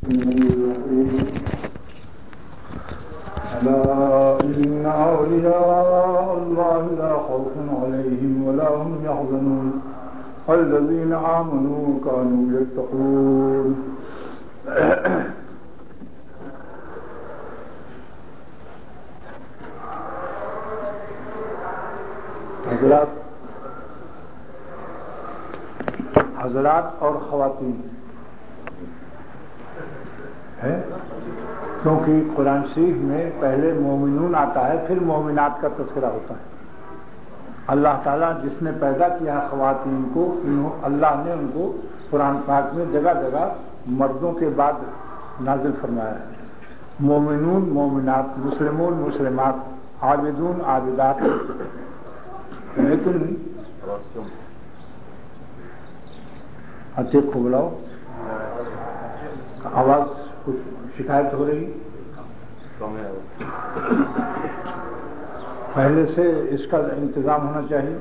ألا إن أولياء الله لا خوف عليهم ولا هم يحزنون الذين آمنوا كانوا يتقون. حضرات اور خواتین ہے، کیونکہ قرآن شریف میں پہلے مومنون آتا ہے، پھر مومنات کا تذکرہ ہوتا ہے. اللہ تعالیٰ جس نے پیدا کیا خواتین کو، اللہ نے ان کو قرآن پاک میں جگہ جگہ مردوں کے بعد نازل فرمایا ہے. مومنون مومنات، مسلمون مسلمات، عابدون عابدات. لیکن اچھے کو بلاؤ، آواز کچھ شکایت ہو رہی، پہلے سے اس کا انتظام ہونا چاہیے.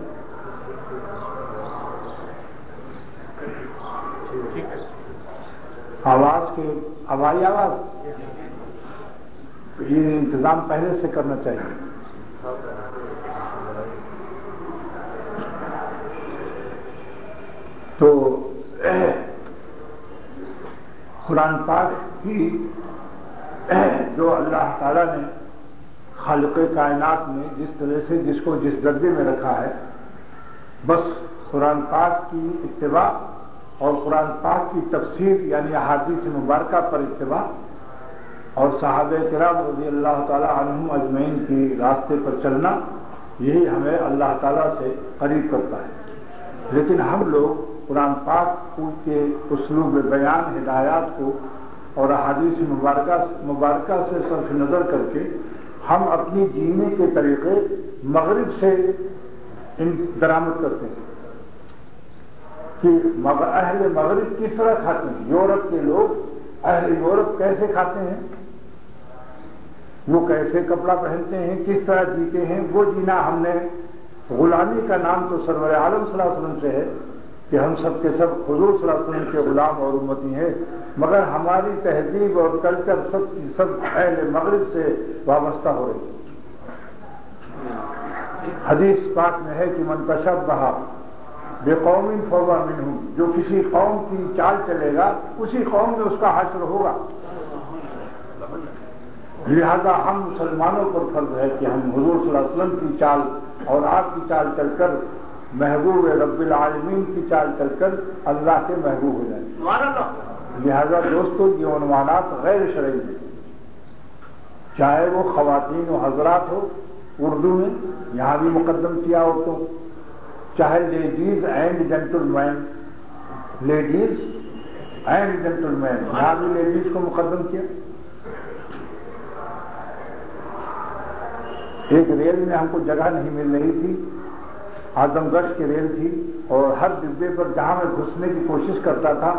آواز کے ہوائی آواز یہ انتظام پہلے سے کرنا چاہیے. تو قرآن پاک کی جو اللہ تعالیٰ نے خالق کائنات میں جس طرح سے جس کو جس درجے میں رکھا ہے، بس قرآن پاک کی اتباع اور قرآن پاک کی تفسیر یعنی احادیث مبارکہ پر اتباع اور صحابہ کرام رضی اللہ تعالیٰ عنہم اجمعین کی راستے پر چلنا، یہی ہمیں اللہ تعالیٰ سے قریب کرتا ہے. لیکن ہم لوگ قرآن پاک کے اسلوب بیان ہدایات کو اور احادیث مبارکہ سے صرف نظر کر کے ہم اپنی جینے کے طریقے مغرب سے درآمد کرتے ہیں کہ اہل مغرب کس طرح کھاتے ہیں، یورپ کے لوگ اہل یورپ کیسے کھاتے ہیں، وہ کیسے کپڑا پہنتے ہیں، کس طرح جیتے ہیں، وہ جینا ہم نے. غلامی کا نام تو سرور عالم صلی اللہ علیہ وسلم سے ہے کہ ہم سب کے سب حضور صلی اللہ علیہ وسلم کے غلام اور امتی ہیں، مگر ہماری تہذیب اور کلچر سب اہل مغرب سے وابستہ ہو رہی ہے. حدیث پاک میں ہے کہ من تشبہ بقوم فہو منہم، جو کسی قوم کی چال چلے گا اسی قوم میں اس کا حشر ہوگا. لہذا ہم مسلمانوں پر فرض ہے کہ ہم حضور صلی اللہ علیہ وسلم کی چال اور آپ کی چال چل کر محبوب رب العالمین کی چال چل کر اللہ کے محبوب ہو جائیں. لہذا دوستو یہ عنوانات غیر شرعی ہیں، چاہے وہ خواتین و حضرات ہو اردو میں یہاں بھی مقدم کیا ہو، تو چاہے ladies and gentlemen, ladies and gentlemen یہاں بھی لیڈیز کو مقدم کیا. ایک ریل میں ہم کو جگہ نہیں مل رہی تھی، اعظم گڑھ کی ریل تھی، اور ہر ڈبے پر جہاں میں گھسنے کی کوشش کرتا تھا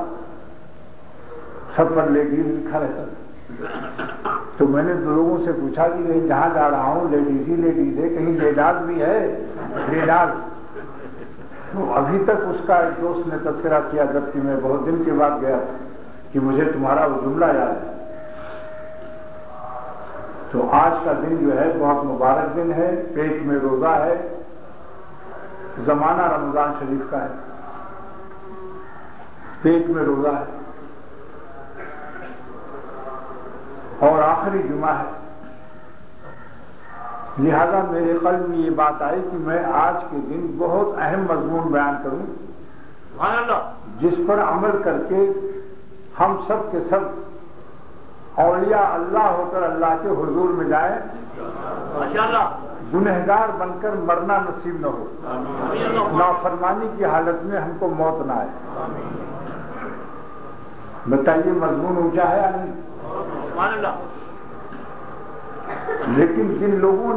سب پر لیڈیز لکھا رہتا تھا. تو میں نے لوگوں سے پوچھا کہ جہاں جا رہا ہوں لیڈیز ہی لیڈیز ہے، کہیں لیڈاز بھی ہے؟ لیڈاز. تو ابھی تک اس کا ایک دوست نے تذکرہ کیا، جبکہ میں بہت دن کے بعد گیا کہ مجھے تمہارا وہ جملہ یاد ہے. تو آج کا دن جو ہے بہت مبارک دن ہے، پیٹ میں روزہ ہے، زمانہ رمضان شریف کا ہے، پیٹ میں روزہ ہے اور آخری جمعہ ہے. لہذا میرے قلب میں یہ بات آئی کہ میں آج کے دن بہت اہم مضمون بیان کروں جس پر عمل کر کے ہم سب کے سب اولیاء اللہ ہو کر اللہ کے حضور میں جائیں، گنہگار بن کر مرنا نصیب نہ ہو، نافرمانی کی حالت میں ہم کو موت نہ آئے. بتائیے مضمون اونچا ہے یا نہیں؟ لیکن جن لوگوں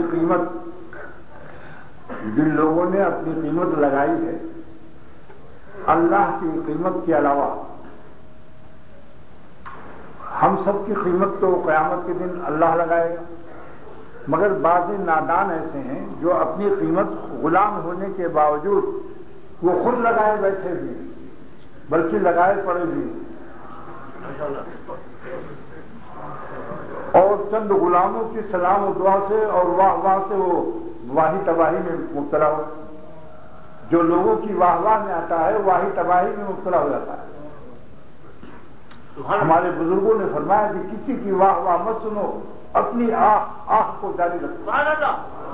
نے اپنی قیمت لگائی ہے اللہ کی قیمت کے علاوہ، ہم سب کی قیمت تو قیامت کے دن اللہ لگائے گا، مگر بعض نادان ایسے ہیں جو اپنی قیمت غلام ہونے کے باوجود وہ خود لگائے بیٹھے ہوئے، بلکہ لگائے پڑے ہوئے. اور چند غلاموں کی سلام و دعا سے اور واہ واہ سے وہ واہی تباہی میں مبتلا ہو. جو لوگوں کی واہ واہ میں آتا ہے واہی تباہی میں مبتلا ہو جاتا ہے. ہمارے بزرگوں نے فرمایا کہ کسی کی واہ واہ مت سنو، اپنی آہ کو جاری رکھو.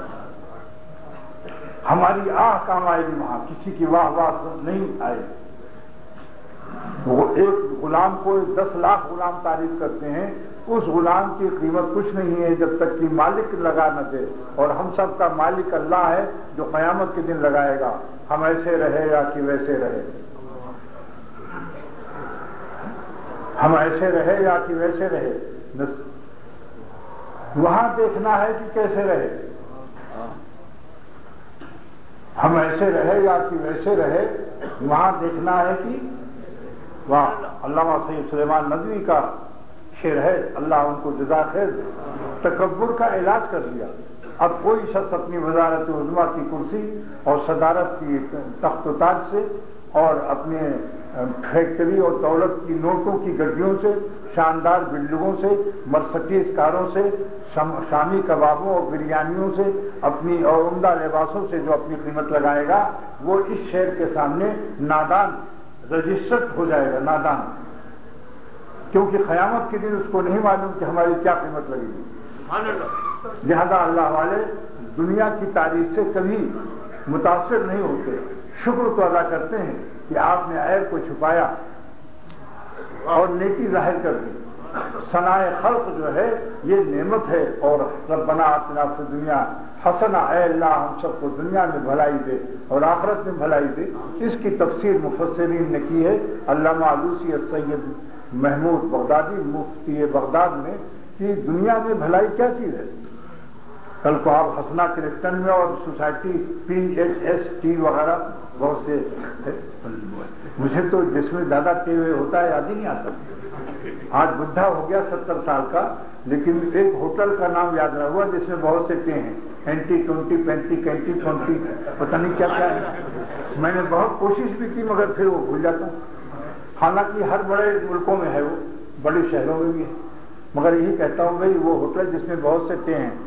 ہماری آہ کام آئے گی، وہاں کسی کی واہ واہ نہیں آئے گی. وہ ایک غلام کو 10 لاکھ غلام تعریف کرتے ہیں، اس غلام کی قیمت کچھ نہیں ہے جب تک کہ مالک لگا نہ دے. اور ہم سب کا مالک اللہ ہے جو قیامت کے دن لگائے گا. ہم ایسے رہے یا کہ ویسے رہے، ہم ایسے رہے یا کہ ویسے رہے، وہاں دیکھنا ہے کہ کیسے رہے. ہم ایسے رہے یا کہ ویسے رہے، وہاں دیکھنا ہے کہ واہ. علامہ سید سلیمان ندوی کا شعر ہے، اللہ ان کو جزا خیر دے. تکبر کا علاج کر دیا. اب کوئی شخص اپنی وزارت عظمیٰ کی کرسی اور صدارت کی تخت و تاج سے اور اپنے فیکٹری اور دولت کی نوٹوں کی گڈیوں سے، شاندار بلڈنگوں سے، مرسڈیز کاروں سے، شامی کبابوں اور بریانیوں سے، اپنی اور عمدہ لباسوں سے جو اپنی قیمت لگائے گا، وہ اس شہر کے سامنے نادان رجسٹرڈ ہو جائے گا. نادان، کیونکہ قیامت کے دن اس کو نہیں معلوم کہ ہماری کیا قیمت لگے گی. لہذا اللہ والے دنیا کی تعریف سے کبھی متاثر نہیں ہوتے، شکر تو ادا کرتے ہیں کہ آپ نے عیب کو چھپایا اور نیکی ظاہر کر دی. ثناء خلق جو ہے یہ نعمت ہے. اور ربنا آتنا فی الدنیا حسنہ، اے اللہ ہم سب کو دنیا میں بھلائی دے اور آخرت میں بھلائی دے. اس کی تفسیر مفسرین نے کی ہے. علامہ علوسی السید محمود بغدادی مفتی بغداد میں کہ دنیا میں بھلائی کیا چیز ہے. کل کو آپ حسنہ کرفٹن میں اور سوسائٹی PHST وغیرہ بہت سے، مجھے تو جس میں زیادہ ٹے ہوئے ہوتا ہے یاد ہی نہیں آتا. آج بڈھا ہو گیا 70 سال کا، لیکن ایک ہوٹل کا نام یاد رہا ہوا جس میں بہت سے ٹے ہیں، اینٹی 20 پینٹی کینٹی 20 پتہ نہیں کیا کیا ہے. میں نے بہت کوشش بھی کی مگر پھر وہ بھول جاتا ہوں. حالانکہ ہر بڑے ملکوں میں ہے، وہ بڑے شہروں میں بھی ہے، مگر یہی کہتا ہوں بھائی وہ ہوٹل جس میں بہت سے ٹے ہیں.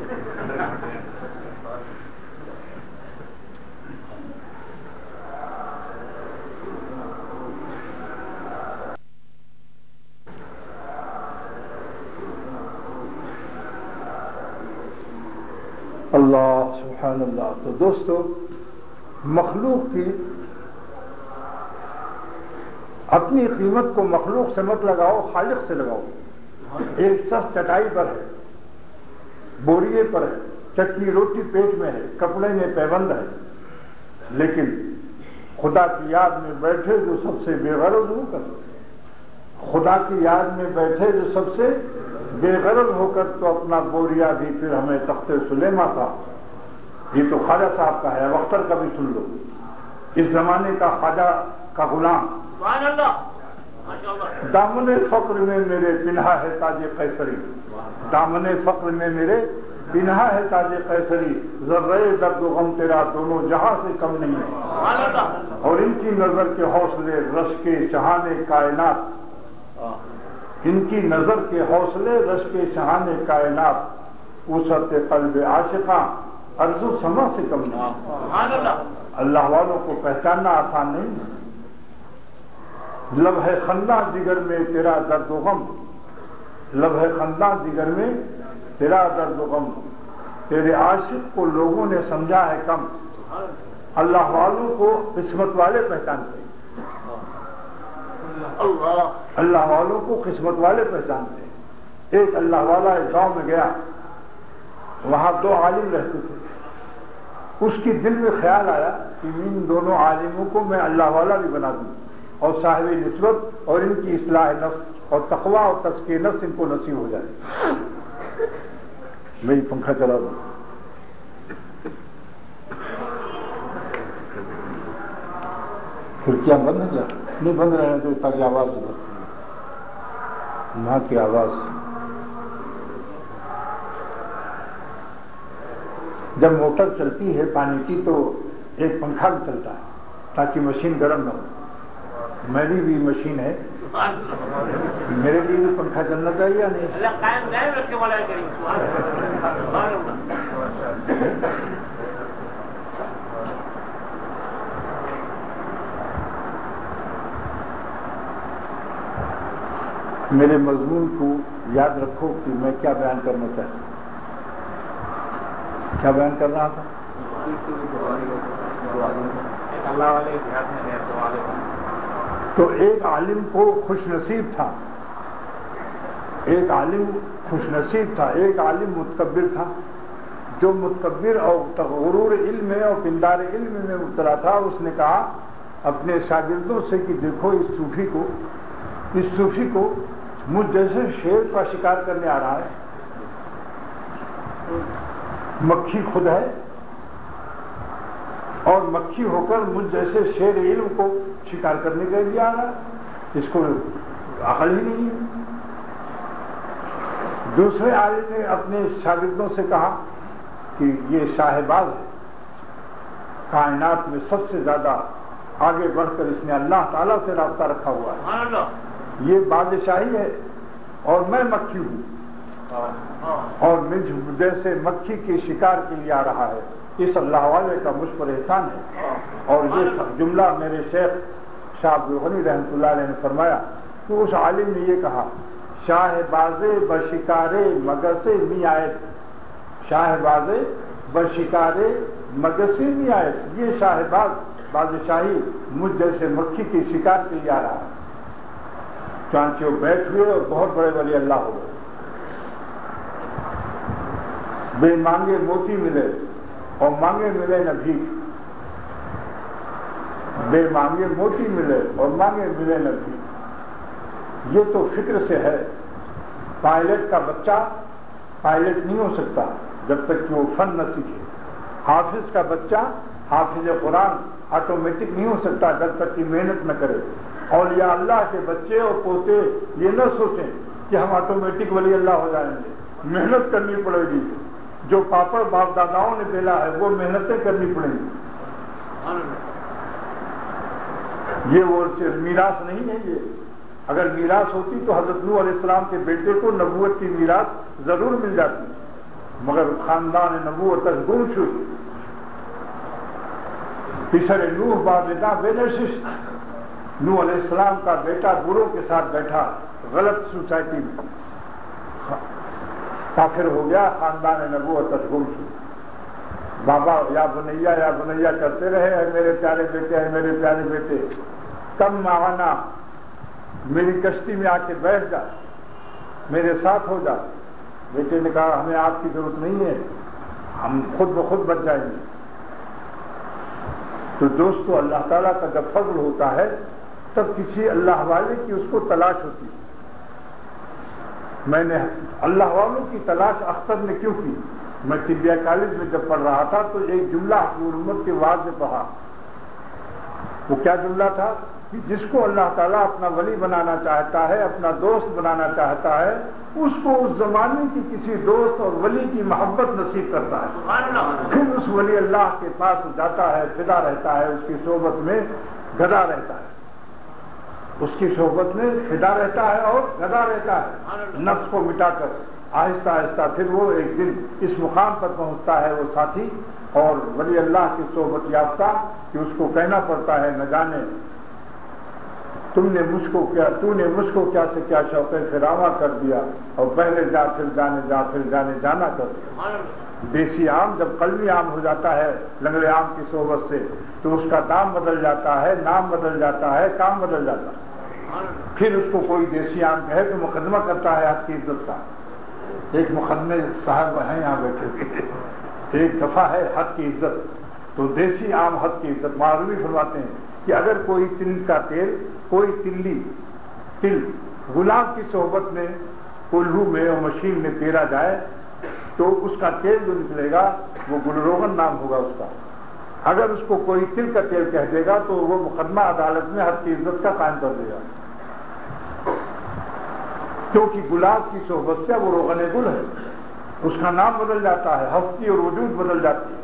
اللہ سبحان اللہ. تو دوستو، مخلوق کی اپنی قیمت کو مخلوق سے مت لگاؤ، خالق سے لگاؤ. ایک شخص چٹائی پر ہے، بوریے پر ہے، چٹنی روٹی پیٹ میں ہے، کپڑے میں پیبند ہے، لیکن خدا کی یاد میں بیٹھے جو سب سے بے غرض ہو کر، خدا کی یاد میں بیٹھے جو سب سے بے غرض ہو کر تو اپنا بوریا بھی پھر ہمیں تخت سلیمہ تھا. یہ تو خواجہ صاحب کا ہے، اب اختر کا بھی سن لو. اس زمانے کا خواجہ کا غلام، دامن فقر میں میرے پنہا ہے تاج قیصری، دامن فقر میں میرے پنہا ہے تاج قیصری، ذرے درد و غم تیرا دونوں جہاں سے کم نہیں ہے. اور ان کی نظر کے حوصلے رش کے شہان کائنات، ان کی نظر کے حوصلے رش کے شہان کائنات، وسعت قلب عاشقاں عرض و سما سے کم نہیں. اللہ والوں کو پہچاننا آسان نہیں ہے. لمحہ خنداں جگر میں تیرا درد و غم، لمحہ خنداں جگر میں تیرا درد و غم، تیرے عاشق کو لوگوں نے سمجھا ہے کم. اللہ والوں کو قسمت والے پہچانتے ہیں، اللہ والوں کو قسمت والے پہچانتے ہیں. ایک اللہ والا ایک گاؤں میں گیا، وہاں 2 عالم رہتے تھے. اس کی دل میں خیال آیا کہ ان دونوں عالموں کو میں اللہ والا بھی بنا دوں اور صاحب نسبت اور ان کی اصلاح نفس اور تقوی اور تزکیہ نفس ان کو نصیب ہو جائے. میری پنکھا چلا دو. کھڑکیاں بند ہیں، نہیں بند رہے تو تاکہ آواز یہاں کی آواز. جب موٹر چلتی ہے پانی کی تو ایک پنکھا بھی چلتا ہے تاکہ مشین گرم نہ ہو. میری بھی مشین ہے میرے لیے بھی پنکھا چلنا چاہیے یا نہیں؟ اللہ قائم دائم رکھے والا کریم. میرے مضمون کو یاد رکھو کہ میں کیا بیان کرنا چاہتا ہوں. کیا بیان کر رہا تھا؟ اللہ والے دیہات میں رہتے والے. تو ایک عالم کو خوش نصیب تھا، ایک عالم خوش نصیب تھا، ایک عالم متکبر تھا. جو متکبر اور غرور علم میں اور پندار علم میں مبتلا تھا، اس نے کہا اپنے شاگردوں سے کہ دیکھو اس صوفی کو مجھ جیسے شیر کا شکار کرنے آ رہا ہے. مکھی خود ہے اور مکھی ہو کر مجھ جیسے شیر علم کو شکار کرنے کے لیے آ رہا ہے. اس کو عقل ہی نہیں ہے. دوسرے عالم نے اپنے شاگردوں سے کہا کہ یہ شاہ باز ہے، کائنات میں سب سے زیادہ آگے بڑھ کر اس نے اللہ تعالیٰ سے رابطہ رکھا ہوا ہے. یہ بادشاہی ہے اور میں مکھی ہوں، اور مجھ جیسے مکھی کے شکار کے لیے آ رہا ہے. اس اللہ والے کا مجھ پر احسان ہے. اور یہ جملہ میرے شیخ شاہ عبدالغنی رحمۃ اللہ علیہ نے فرمایا کہ اس عالم نے یہ کہا شاہ بازے بشکارے مگسے می آئے، شاہ بازے بشکارے مگسے می آئے. یہ شاہ باز بادشاہی مجھ جیسے مکھی کے شکار کے لیے آ رہا ہے. چانچے وہ بیٹھ ہوئے اور بہت بڑے ولی اللہ ہو گئے. بے مانگے موتی ملے اور مانگے ملے نہ بھیک. بے مانگے موتی ملے اور مانگے ملے نہ بھیک. یہ تو فکر سے ہے. پائلٹ کا بچہ پائلٹ نہیں ہو سکتا جب تک کہ وہ فن نہ سیکھے. حافظ کا بچہ حافظ قرآن آٹومیٹک نہیں ہو سکتا جب تک کہ محنت نہ کرے. اولیاء اللہ کے بچے اور پوتے یہ نہ سوچیں کہ ہم آٹومیٹک ولی اللہ ہو جائیں گے. محنت کرنی پڑے گی. جو پاپڑ باپ داداؤں نے بیلا ہے وہ محنتیں کرنی پڑیں گی. یہ وہ میراث نہیں ہے. یہ اگر میراث ہوتی تو حضرت نوح علیہ السلام کے بیٹے کو نبوت کی میراث ضرور مل جاتی، مگر خاندان نبوت گم شد. پسر نوح بادا بینشش. نوح علیہ السلام کا بیٹا گروہ کے ساتھ بیٹھا غلط سوسائٹی میں، کافر ہو گیا. خاندان نبوت گم شد. بابا یا بنیا کرتے رہے اے میرے پیارے بیٹے، اے میرے پیارے بیٹے کم معانا، میری کشتی میں آ کے بیٹھ جا، میرے ساتھ ہو جا. بیٹے نے کہا ہمیں آپ کی ضرورت نہیں ہے، ہم خود بخود بچ جائیں گے. تو دوستو اللہ تعالیٰ کا جب فضل ہوتا ہے تب کسی اللہ والے کی اس کو تلاش ہوتی ہے. میں نے اللہ والوں کی تلاش اختر نے کیوں کی؟ میں طبیہ کالج میں جب پڑھ رہا تھا تو ایک جملہ حضور امت کے وعظ میں پڑھا. وہ کیا جملہ تھا کہ جس کو اللہ تعالیٰ اپنا ولی بنانا چاہتا ہے، اپنا دوست بنانا چاہتا ہے، اس کو اس زمانے کی کسی دوست اور ولی کی محبت نصیب کرتا ہے. پھر اس ولی اللہ کے پاس جاتا ہے، فدا رہتا ہے، اس کی صحبت میں گدا رہتا ہے، اس کی صحبت میں فدا رہتا ہے اور گدا رہتا ہے. نفس کو مٹا کر آہستہ آہستہ پھر وہ ایک دن اس مقام پر پہنچتا ہے وہ ساتھی اور ولی اللہ کی صحبت یافتہ کہ اس کو کہنا پڑتا ہے نہ جانے تو نے مجھ کو کیا سے کیا شوق فراواں کر دیا اور پہلے جا پھر جانے جانا کر دیا. دیسی آم جب قلمی آم ہو جاتا ہے لنگڑے آم کی صحبت سے تو اس کا دام بدل جاتا ہے، نام بدل جاتا ہے، کام بدل جاتا ہے. پھر اس کو کوئی دیسی آم کہے تو مقدمہ کرتا ہے حق کی عزت کا. ایک مقدمے صاحب ہیں یہاں بیٹھے ہوئے، ایک دفعہ ہے حق کی عزت. تو دیسی عام حق کی عزت معروی فرماتے ہیں کہ اگر کوئی تل کا تیل، کوئی تل غلام کی صحبت میں کولہو میں اور مشین میں پیرا جائے تو اس کا تیل جو نکلے گا وہ گلروغن نام ہوگا اس کا. اگر اس کو کوئی تل کا تیل کہہ دے گا تو وہ مقدمہ عدالت میں حق کی عزت کا قائم کر دے گا، کیونکہ گلاب کی صحبت سے وہ روغن گل ہے. اس کا نام بدل جاتا ہے، ہستی اور وجود بدل جاتی ہے.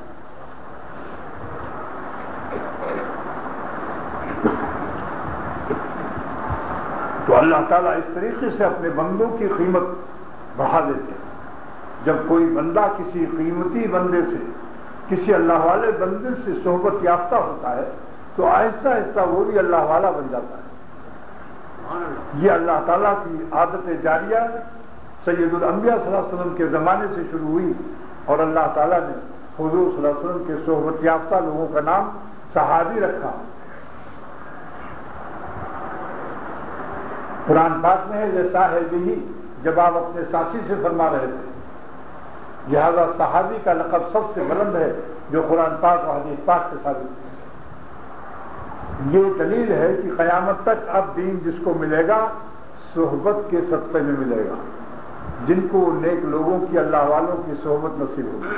تو اللہ تعالیٰ اس طریقے سے اپنے بندوں کی قیمت بڑھا دیتے ہیں. جب کوئی بندہ کسی قیمتی بندے سے، کسی اللہ والے بندے سے صحبت یافتہ ہوتا ہے تو آہستہ آہستہ وہ بھی اللہ والا بن جاتا ہے. یہ اللہ تعالیٰ کی عادت جاریہ سید الانبیاء صلی اللہ علیہ وسلم کے زمانے سے شروع ہوئی، اور اللہ تعالیٰ نے حضور صلی اللہ علیہ وسلم کے صحبت یافتہ لوگوں کا نام صحابی رکھا. قرآن پاک میں ہے جیسا ہے بھی، جب آپ اپنے ساتھی سے فرما رہے تھے. لہذا صحابی کا لقب سب سے بلند ہے جو قرآن پاک اور حدیث پاک سے ثابت ہے. یہ دلیل ہے کہ قیامت تک اب دین جس کو ملے گا صحبت کے صدقے میں ملے گا، جن کو نیک لوگوں کی، اللہ والوں کی صحبت نصیب ہوگی.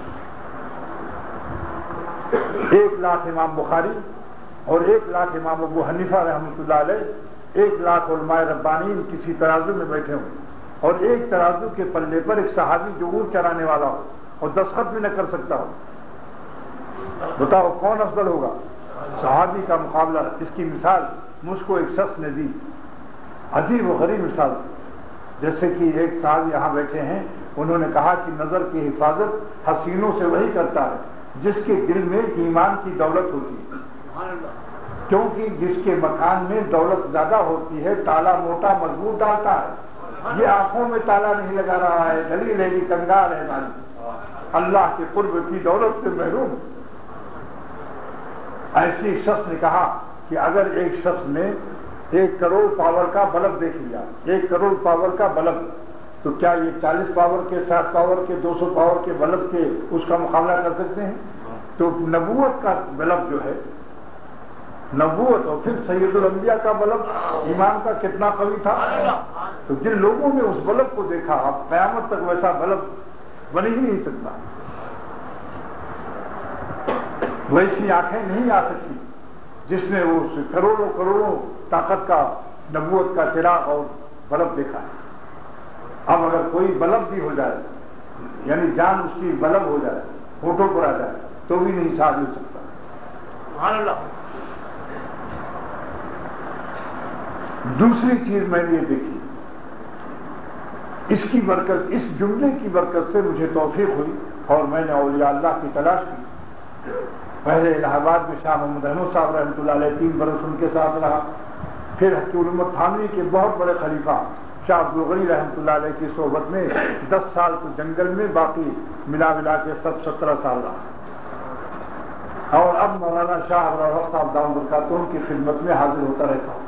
1,00,000 امام بخاری اور 1,00,000 امام ابو حنیفہ رحمۃ اللہ علیہ، 1,00,000 علماء ربانین کسی ترازو میں بیٹھے ہوں، اور ایک ترازو کے پلے پر ایک صحابی جو اونٹ چرانے والا ہو اور دستخط بھی نہ کر سکتا ہو، بتاؤ کون افضل ہوگا؟ صحابی کا مقابلہ. اس کی مثال مجھ کو ایک شخص نے دی، عجیب و غریب مثال. جیسے کہ ایک صاحب یہاں بیٹھے ہیں، انہوں نے کہا کہ نظر کی حفاظت حسینوں سے وہی کرتا ہے جس کے دل میں ایمان کی دولت ہوتی ہے، کیونکہ جس کے مکان میں دولت زیادہ ہوتی ہے تالا موٹا مضبوط ڈالتا ہے. یہ آنکھوں میں تالا نہیں لگا رہا ہے، دلیل ہے کہ کنگال ہے مالی، اللہ کے قرب کی دولت سے محروم. ایسی ایک شخص نے کہا کہ اگر ایک شخص نے 1 کروڑ پاور کا بلب دیکھ لیا، 1 کروڑ پاور کا بلب، تو کیا یہ 40 پاور کے، 60 پاور کے، 200 پاور کے بلب کے اس کا مقابلہ کر سکتے ہیں؟ تو نبوت کا بلب جو ہے، نبوت اور پھر سید الانبیاء کا بلب ایمان کا کتنا قوی تھا. تو جن لوگوں نے اس بلب کو دیکھا، اب قیامت تک ویسا بلب بن ہی نہیں سکتا، ویسی آنکھیں نہیں آ سکتی جس نے وہ کروڑوں کروڑوں طاقت کا نبوت کا چراغ اور بلب دیکھا ہے. اب اگر کوئی بلب بھی ہو جائے، یعنی جان اس کی بلب ہو جائے، ہونٹوں پر آ جائے، تو بھی نہیں ثابت ہو سکتا. سبحان اللہ. دوسری چیز میں نے یہ دیکھی، اس کی برکت، اس جملے کی برکت سے مجھے توفیق ہوئی اور میں نے اولیاء اللہ کی تلاش کی. پہلے الہ آباد میں شاہ محمد احمد صاحب رحمۃ اللہ علیہ 3 برس ان کے ساتھ رہا. پھر حکیم الامت تھانوی کے بہت بڑے خلیفہ شاہ عبدالغنی رحمۃ اللہ علیہ کی صحبت میں 10 سال تو جنگل میں، باقی ملا کے سب 17 سال رہا. اور اب مولانا شاہ ابراہیم صاحب دامت برکاتہ کی خدمت میں حاضر ہوتا رہتا ہوں.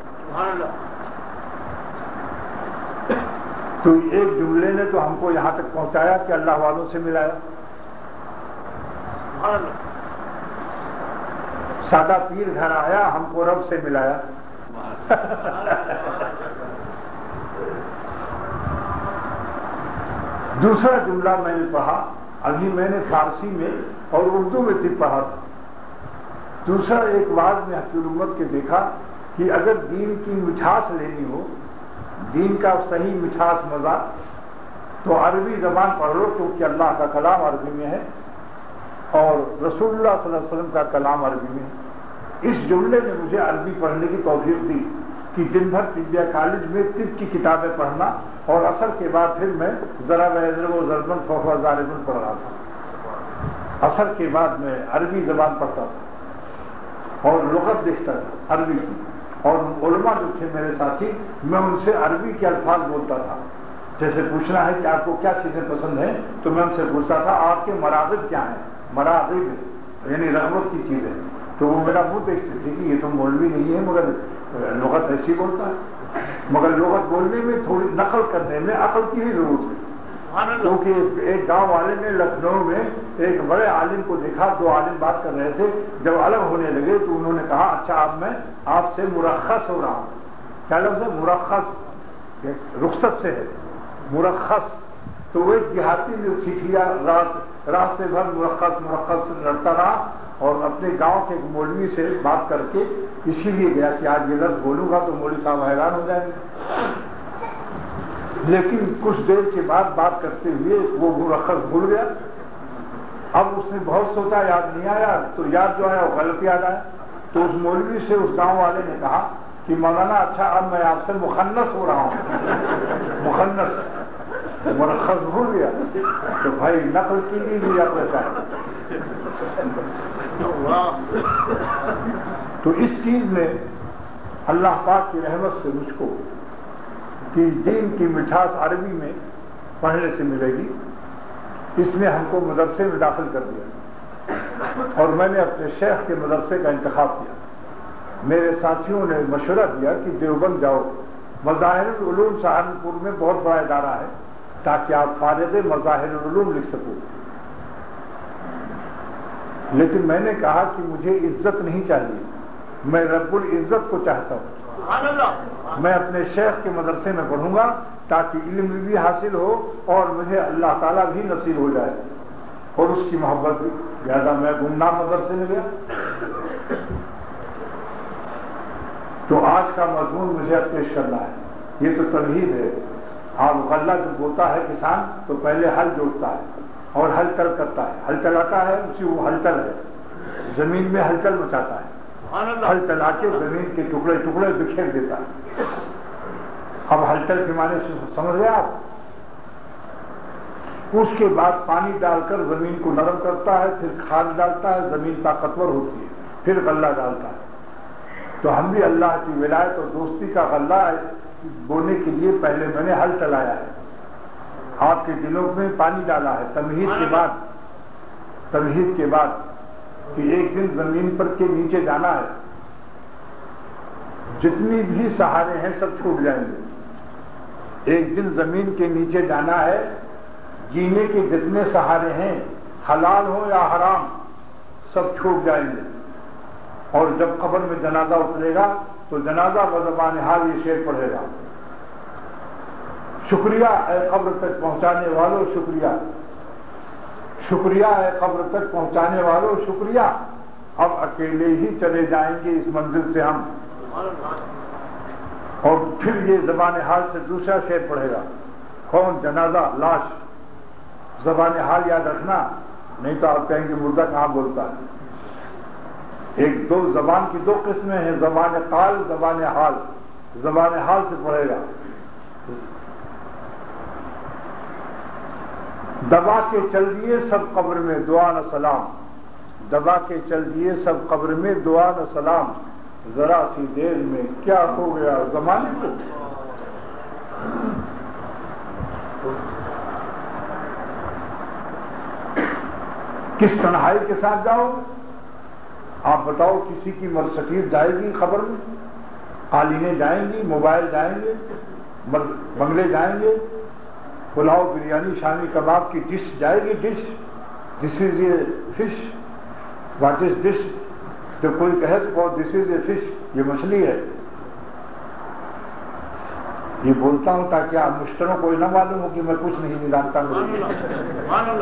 تو ایک جملے نے تو ہم کو یہاں تک پہنچایا کہ اللہ والوں سے ملایا. سادہ پیر گھر آیا، ہم کو رب سے ملایا. دوسرا جملہ میں نے پڑھا، ابھی میں نے فارسی میں اور اردو میں بھی پڑھا تھا. دوسرا ایک واعظ میں حکیم الامت کے دیکھا کہ اگر دین کی مٹھاس لینی ہو، دین کا صحیح مٹھاس مزہ، تو عربی زبان پڑھ لو، کیونکہ اللہ کا کلام عربی میں ہے اور رسول اللہ صلی اللہ علیہ وسلم کا کلام عربی میں ہے. اس جملے نے مجھے عربی پڑھنے کی توفیق دی کہ دن بھر طبیہ کالج میں طب کی کتابیں پڑھنا اور عصر کے بعد پھر میں ذرا و ضربن فوفا ظالمن پڑھ رہا تھا. عصر کے بعد میں عربی زبان پڑھتا تھا اور لغت دیکھتا تھا عربی کی، اور علماء جو تھے میرے ساتھی، میں ان سے عربی کے الفاظ بولتا تھا. جیسے پوچھنا ہے کہ آپ کو کیا چیزیں پسند ہیں تو میں ان سے پوچھتا تھا آپ کے مراغب کیا ہیں. مراغب یعنی رغبت کی چیزیں. تو وہ میرا منہ دیکھتے تھے کہ یہ تو مولوی نہیں ہے مگر لغت ایسی بولتا ہے. مگر لغت بولنے میں تھوڑی نقل کرنے میں عقل کی بھی ضرورت ہے. کیونکہ ایک گاؤں والے نے لکھنؤ میں ایک بڑے عالم کو دیکھا، 2 عالم بات کر رہے تھے، جب الگ ہونے لگے تو انہوں نے کہا اچھا اب میں آپ سے مرخص ہو رہا ہوں. کیا لفظ ہے؟ مرخص، رخصت سے ہے مرخص. تو وہ ایک دیہاتی نے سیکھ لیا، راستے بھر مرخص لڑتا رہا اور اپنے گاؤں کے ایک مولوی سے بات کر کے اسی لیے گیا کہ آج یہ لفظ بولوں گا تو مولوی صاحب حیران ہو جائیں گے. لیکن کچھ دیر کے بعد بات کرتے ہوئے وہ مرخص بھول گیا. اب اس نے بہت سوچا، یاد نہیں آیا، تو یاد جو آیا وہ غلط یاد آیا. تو اس مولوی سے اس گاؤں والے نے کہا کہ مولانا اچھا اب میں آپ سے مخنث ہو رہا ہوں، مخنث مرخص بھول گیا تو بھائی نقل کی بھی آپ رہتا ہے۔ تو اس چیز میں اللہ پاک کی رحمت سے مجھ کو کہ دین کی مٹھاس عربی میں پڑھنے سے ملے گی، اس نے ہم کو مدرسے میں داخل کر دیا اور میں نے اپنے شیخ کے مدرسے کا انتخاب کیا۔ میرے ساتھیوں نے مشورہ دیا کہ دیوبند جاؤ، مظاہر العلوم سہارنپور میں بہت بڑا ادارہ ہے تاکہ آپ فارغ مظاہر العلوم لکھ سکو۔ لیکن میں نے کہا کہ مجھے عزت نہیں چاہیے، میں رب العزت کو چاہتا ہوں، میں اپنے شیخ کے مدرسے میں پڑھوں گا تاکہ علم بھی حاصل ہو اور مجھے اللہ تعالیٰ بھی نصیب ہو جائے اور اس کی محبت بھی۔ لہٰذا میں گمنام مدرسے میں گیا۔ تو آج کا مضمون مجھے اب پیش کرنا ہے، یہ تو تمہید ہے۔ آپ غلہ جو بوتا ہے کسان تو پہلے ہل جوڑتا ہے اور ہلچل کرتا ہے، ہل چلاتا ہے، اسی وہ ہلچل ہے، زمین میں ہلچل مچاتا ہے، ہل چلا کے زمین کے ٹکڑے ٹکڑے بکھیر دیتا ہے۔ اب ہلچل کے معنی سے سمجھ گئے آپ؟ اس کے بعد پانی ڈال کر زمین کو نرم کرتا ہے، پھر کھاد ڈالتا ہے، زمین طاقتور ہوتی ہے، پھر غلہ ڈالتا ہے۔ تو ہم بھی اللہ کی ولایت اور دوستی کا غلہ بونے کے لیے پہلے میں نے ہل چلایا ہے، آپ کے دلوں میں پانی ڈالا ہے تمہید کے بعد کہ ایک دن زمین پر کے نیچے جانا ہے، جتنی بھی سہارے ہیں سب چھوٹ جائیں گے۔ ایک دن زمین کے نیچے جانا ہے، جینے کے جتنے سہارے ہیں حلال ہو یا حرام سب چھوٹ جائیں گے۔ اور جب قبر میں جنازہ اترے گا تو جنازہ بزبان حال یہ شعر پڑھے گا، شکریہ اے قبر تک پہنچانے والوں شکریہ، شکریہ اے قبر تک پہنچانے والوں شکریہ، اب اکیلے ہی چلے جائیں گے اس منزل سے ہم۔ اور پھر یہ زبان حال سے دوسرا شعر پڑھے گا، کون؟ جنازہ، لاش، زبان حال یاد رکھنا، نہیں تو آپ کہیں گے مردہ کہاں بولتا ہے۔ ایک دو زبان کی دو قسمیں ہیں، زبان قال، زبان حال۔ زبان حال سے پڑھے گا، دبا کے چل دیے سب قبر میں دعا نہ سلام، دبا کے چل دیے سب قبر میں دعا نہ سلام، ذرا سی دیر میں کیا ہو گیا زمانے کو۔ کس تنہائی کے ساتھ جاؤ گے؟ آپ بتاؤ، کسی کی مرسڈیز جائے گی قبر میں، قالینیں جائیں گی، موبائل جائیں گے، بنگلے جائیں گے، پلاؤ بریانی شامی کباب کی ڈش جائے گی، dish, this is a fish, what is dish? تو کوئی کہے تو دس از اے فش، یہ مچھلی ہے۔ یہ بولتا ہوں تاکہ آپ مشتروں کو نہ معلوم ہو کہ میں کچھ نہیں جانتا ہوں۔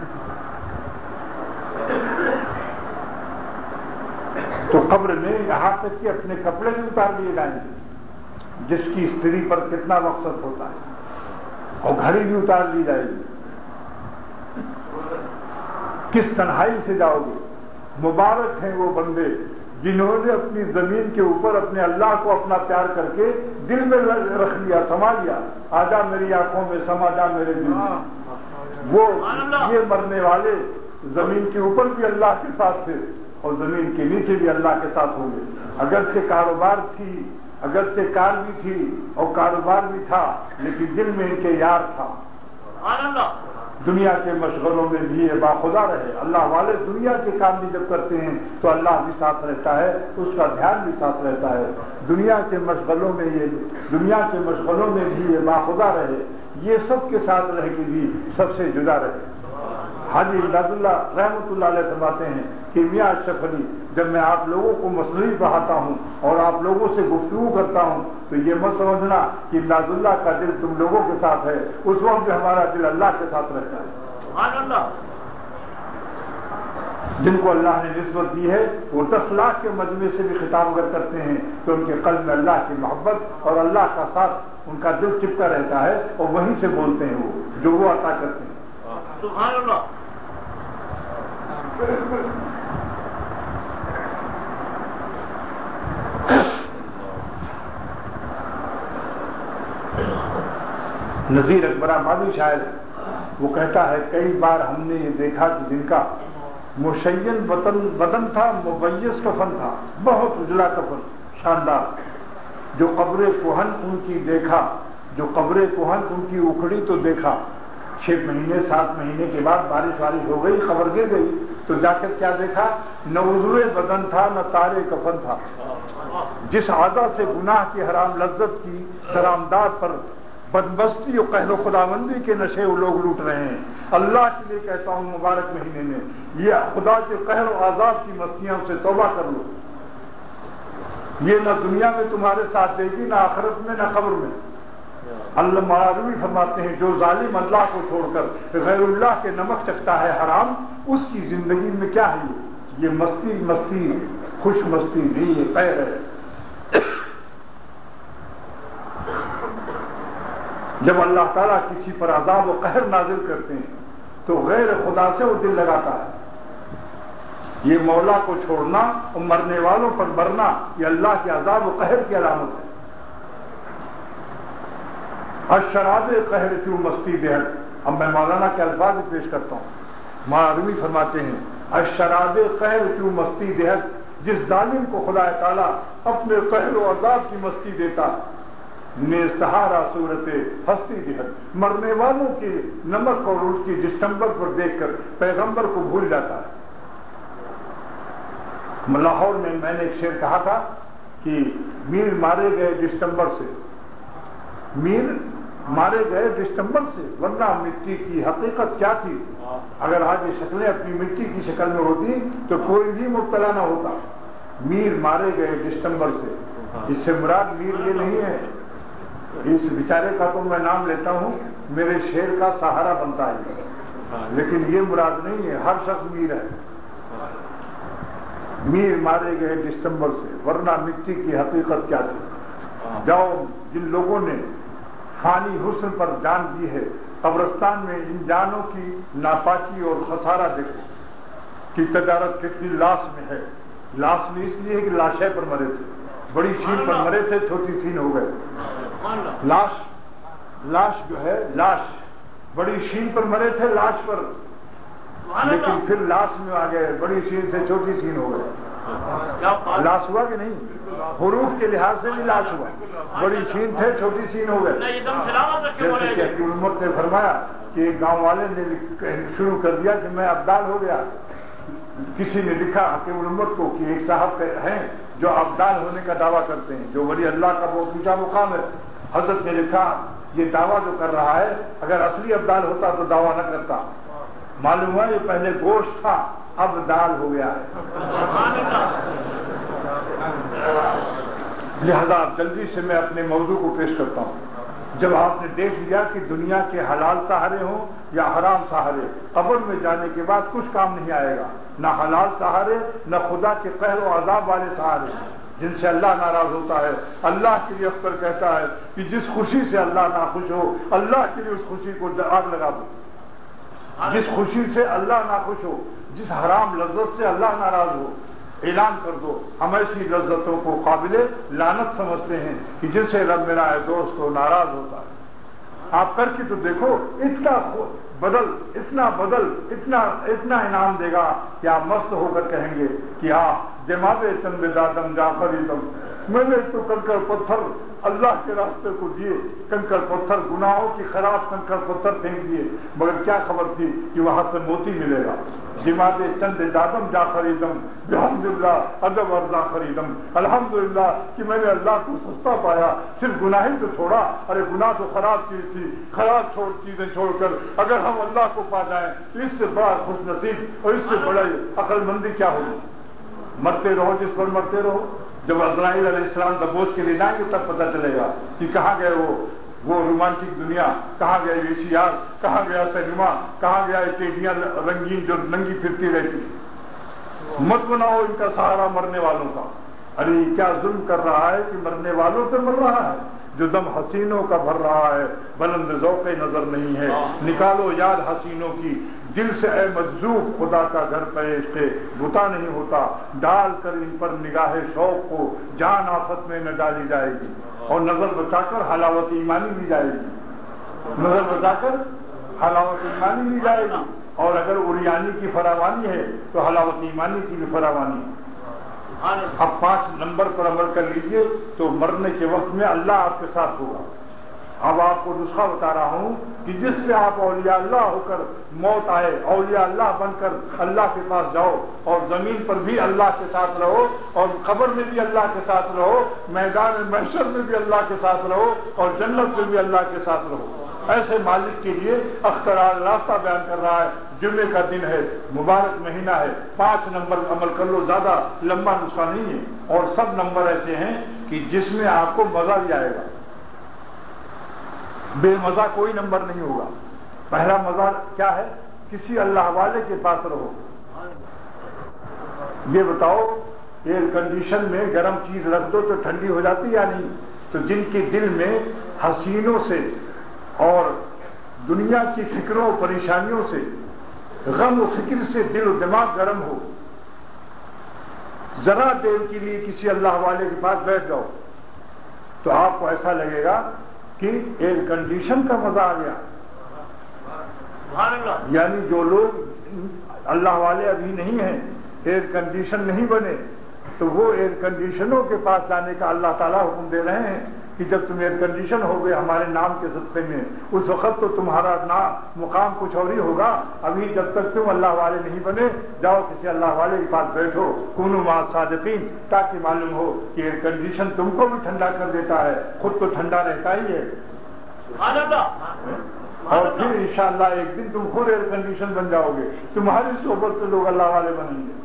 تو قبر میں یہاں تک کہ اپنے کپڑے بھی اتار لیے جائیں گے، جس کی استری پر کتنا مقصد ہوتا ہے، اور گھڑی بھی اتار لی جائے گی۔ کس تنہائی سے جاؤ گے؟ مبارک ہیں وہ بندے جنہوں نے اپنی زمین کے اوپر اپنے اللہ کو اپنا پیار کر کے دل میں رکھ لیا، سما لیا، آجا میری آنکھوں میں، سما جا میرے دل میں۔ وہ یہ مرنے والے زمین کے اوپر بھی اللہ کے ساتھ تھے اور زمین کے نیچے بھی اللہ کے ساتھ ہوں گے۔ اگرچہ کاروبار تھی، اگرچہ کار بھی تھی اور کاروبار بھی تھا، لیکن دل میں ان کے یار تھا۔ دنیا کے مشغلوں میں بھی یہ باخدا رہے، اللہ والے دنیا کے کام بھی جب کرتے ہیں تو اللہ بھی ساتھ رہتا ہے، اس کا دھیان بھی ساتھ رہتا ہے۔ دنیا کے مشغلوں میں بھی یہ باخدا رہے، یہ سب کے ساتھ رہ کے بھی سب سے جدا رہے۔ حاجی امداد اللہ رحمۃ اللہ علیہ فرماتے ہیں کہ میاں اشرف علی، جب میں آپ لوگوں کو مصنوعی پڑھاتا ہوں اور آپ لوگوں سے گفتگو کرتا ہوں تو یہ مت سمجھنا کہ امداد اللہ کا دل تم لوگوں کے ساتھ ہے، اس وقت بھی ہمارا دل اللہ کے ساتھ رہتا ہے۔ سبحان اللہ۔ جن کو اللہ نے نسبت دی ہے وہ 10 لاکھ کے مجمع سے بھی خطاب اگر کرتے ہیں تو ان کے قلب میں اللہ کی محبت اور اللہ کا ساتھ ان کا دل چپکا رہتا ہے اور وہیں سے بولتے ہیں وہ جو وہ عطا کرتے ہیں۔ سبحان اللہ۔ نذیر اکبر آبادی شاعر وہ کہتا ہے کئی بار ہم نے یہ دیکھا کہ جن کا مشین بدن تھا، مبیض کفن تھا، بہت اجلا کفن شاندار، جو قبر کوہن ان کی دیکھا، جو قبر کوہن ان کی اکھڑی تو دیکھا، 6 مہینے 7 مہینے کے بعد بارش ہو گئی، قبر گر گئی تو جا کر کیا دیکھا، نہ عضو بدن تھا نہ تار کفن تھا، جس عادہ سے گناہ کی حرام لذت کی درآمدات پر بدمستی اور قہر و خداوندی کے نشے وہ لوگ لوٹ رہے ہیں۔ اللہ کے لیے کہتا ہوں مبارک مہینے میں یہ خدا کے قہر و عذاب کی مستیوں سے توبہ کر لو، یہ نہ دنیا میں تمہارے ساتھ دے گی، نہ آخرت میں، نہ قبر میں۔ اللہ معاوی فرماتے ہیں جو ظالم اللہ کو چھوڑ کر غیر اللہ کے نمک چکھتا ہے حرام، اس کی زندگی میں کیا ہے یہ مستی خوش مستی نہیں، یہ قہر ہے۔ جب اللہ تعالیٰ کسی پر عذاب و قہر نازل کرتے ہیں تو غیر خدا سے وہ دل لگاتا ہے۔ یہ مولا کو چھوڑنا اور مرنے والوں پر مرنا یہ اللہ کے عذاب و قہر کی علامت ہے۔ الشراب قہر کیوں مستی دہر، اب میں مولانا کے الفاظ پیش کرتا ہوں۔ معاوی فرماتے ہیں الشراب قہر کیوں مستی دہر، جس ظالم کو خدا تعالیٰ اپنے قہر و عذاب کی مستی دیتا نے سہارا صورت ہستی دہر، مرنے والوں کے نمک اور اس کی ڈسٹمبر پر دیکھ کر پیغمبر کو بھول جاتا ہے۔ لاہور میں نے ایک شعر کہا تھا کہ میر مارے گئے ڈسٹمبر سے، میر مارے گئے ڈسٹمبر سے، ورنہ مٹی کی حقیقت کیا تھی؟ اگر آج یہ شکلیں اپنی مٹی کی شکل میں ہوتی تو کوئی بھی مبتلا نہ ہوتا۔ میر مارے گئے ڈسٹمبر سے، اس سے مراد میر یہ نہیں ہے، اس بیچارے کا تو میں نام لیتا ہوں، میرے شعر کا سہارا بنتا ہے، لیکن یہ مراد نہیں ہے، ہر شخص میر ہے۔ میر مارے گئے ڈسٹمبر سے، ورنہ مٹی کی حقیقت کیا تھی؟ جاؤ جن لوگوں نے فانی حسن پر جان دی ہے، قبرستان میں ان جانوں کی ناپاکی اور خسارہ دیکھو کہ تجارت کتنی لاش میں ہے۔ لاش میں اس لیے کہ لاشیں پر مرے تھے، بڑی شین پر مرے تھے، چھوٹی شین ہو گئے۔ لاش جو ہے، لاش بڑی شین پر مرے تھے لاش پر، لیکن پھر لاش میں آ گئے، بڑی شین سے چھوٹی شین ہو گئے۔ لاش ہوا کہ نہیں؟ حروف کے لحاظ سے بھی لاش ہوا، بڑی شین تھے، چھوٹی شین ہو گئے۔ جیسے کہ حکیم الامت نے فرمایا کہ ایک گاؤں والے نے شروع کر دیا کہ میں ابدال ہو گیا۔ کسی نے لکھا حکیم الامت کو کہ ایک صاحب ہیں جو ابدال ہونے کا دعویٰ کرتے ہیں، جو ولی اللہ کا بہت اونچا مقام ہے۔ حضرت نے لکھا یہ دعویٰ جو کر رہا ہے اگر اصلی ابدال ہوتا تو دعویٰ نہ کرتا، معلوم ہوا یہ پہلے گوشت تھا اب دال ہو گیا ہے۔ لہذا جلدی سے میں اپنے موضوع کو پیش کرتا ہوں۔ جب آپ نے دیکھ لیا کہ دنیا کے حلال سہارے ہوں یا حرام سہارے، قبر میں جانے کے بعد کچھ کام نہیں آئے گا، نہ حلال سہارے نہ خدا کے قہر و عذاب والے سہارے جن سے اللہ ناراض ہوتا ہے۔ اللہ کے لیے اختر کہتا ہے کہ جس خوشی سے اللہ ناخوش ہو، اللہ کے لیے اس خوشی کو آگ لگا دو۔ جس خوشی سے اللہ ناخوش ہو، جس حرام لذت سے اللہ ناراض ہو، اعلان کر دو ہم ایسی لذتوں کو قابل لعنت سمجھتے ہیں کہ جن سے رب میرا ہے دوست کو ناراض ہوتا ہے۔ آپ کر کے تو دیکھو، اتنا بدل اتنا انعام دے گا کہ آپ مست ہو کر کہیں گے کہ ہاں جماعت چند دادم جعفری دم، میں نے تو کنکر پتھر اللہ کے راستے کو دیے، کنکر پتھر گناہوں کی خراب کنکر پتھر پھینک دیے، مگر کیا خبر تھی کہ وہاں سے موتی ملے گا۔ جماعت چند دادم جعفری دم الحمدللہ ادب ارزا خریدم، الحمدللہ کہ میں نے اللہ کو سستا پایا، صرف گناہ ہی تو چھوڑا۔ ارے گناہ تو خراب چیز تھی، خراب چیزیں چھوڑ کر اگر ہم اللہ کو پا جائیں تو اس سے بڑا خوش نصیب اور اس سے بڑا عقل مندی کیا ہوگی؟ مرتے رہو جس پر مرتے رہو، جب عزرائیل علیہ السلام دبوچ کے لے جائیں گے تب پتہ چلے گا کہ کہاں گئے وہ رومانٹک دنیا، کہاں گیا ویسیار، کہاں گیا سینما، کہاں گیا ٹیڈیاں رنگین جو ننگی پھرتی رہتی۔ مت بناؤ ان کا سہارا مرنے والوں کا۔ ارے کیا ظلم کر رہا ہے کہ مرنے والوں پہ مر رہا ہے، جو دم حسینوں کا بھر رہا ہے بلند ذوق نظر نہیں ہے۔ نکالو یاد حسینوں کی دل سے اے مجذوب، خدا کا گھر پہ عشق بتا نہیں ہوتا، ڈال کر ان پر نگاہ شوق کو جان آفت میں نہ ڈالی جائے گی، اور نظر بچا کر حلاوت ایمانی لی جائے گی۔ نظر بچا کر حلاوت ایمانی لی جائے گی، اور اگر اریانی کی فراوانی ہے تو حلاوت ایمانی کی بھی فراوانی ہے۔ اب 5 نمبر پر عمل کر لیجئے تو مرنے کے وقت میں اللہ آپ کے ساتھ ہوگا۔ اب آپ کو نسخہ بتا رہا ہوں کہ جس سے آپ اولیاء اللہ ہو کر موت آئے، اولیاء اللہ بن کر اللہ کے پاس جاؤ، اور زمین پر بھی اللہ کے ساتھ رہو، اور قبر میں بھی اللہ کے ساتھ رہو، میدان محشر میں بھی اللہ کے ساتھ رہو، اور جنت میں بھی اللہ کے ساتھ رہو۔ ایسے مالک کے لیے اختراع راستہ بیان کر رہا ہے۔ جمعے کا دن ہے، مبارک مہینہ ہے، 5 نمبر عمل کر لو، زیادہ لمبا نسخہ نہیں ہے، اور سب نمبر ایسے ہیں کہ جس میں آپ کو مزہ بھی آئے گا، بے مزہ کوئی نمبر نہیں ہوگا۔ پہلا مزہ کیا ہے؟ کسی اللہ والے کے پاس رہو۔ یہ بتاؤ، ایئر کنڈیشن میں گرم چیز رکھ دو تو ٹھنڈی ہو جاتی یا نہیں؟ تو جن کے دل میں حسینوں سے اور دنیا کی فکروں و پریشانیوں سے، غم و فکر سے دل و دماغ گرم ہو، ذرا دیر کے لیے کسی اللہ والے کے پاس بیٹھ جاؤ تو آپ کو ایسا لگے گا کہ ایئر کنڈیشن کا مزہ آ گیا۔ یعنی جو لوگ اللہ والے ابھی نہیں ہیں، ایئر کنڈیشن نہیں بنے، تو وہ ایئر کنڈیشنوں کے پاس جانے کا اللہ تعالیٰ حکم دے رہے ہیں کہ جب تم ایئر کنڈیشن ہو گئے ہمارے نام کے صدقے میں، اس وقت تو تمہارا مقام کچھ اور ہی ہوگا۔ ابھی جب تک تم اللہ والے نہیں بنے، جاؤ کسی اللہ والے کے پاس بیٹھو، کونوا مع الصادقین، تاکہ معلوم ہو کہ ایئر کنڈیشن تم کو بھی ٹھنڈا کر دیتا ہے، خود تو ٹھنڈا رہتا ہی ہے۔ اور پھر انشاءاللہ ایک دن تم خود ایئر کنڈیشن بن جاؤ گے، تمہاری صحبت سے لوگ اللہ والے بنیں گے۔